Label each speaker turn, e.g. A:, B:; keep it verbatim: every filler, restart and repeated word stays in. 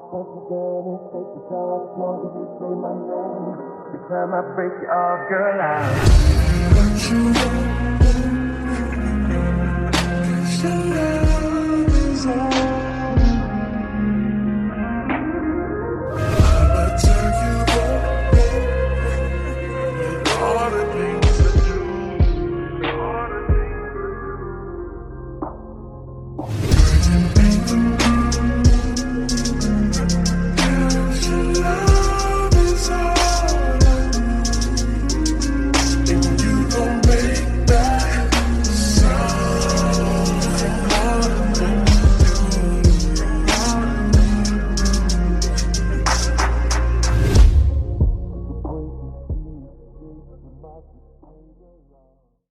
A: Once again, and take the time as long as you say my name. Every time I break you off, girl, I'll let you know. Your love is all. I'ma take you home. All the things to do. All the things to do.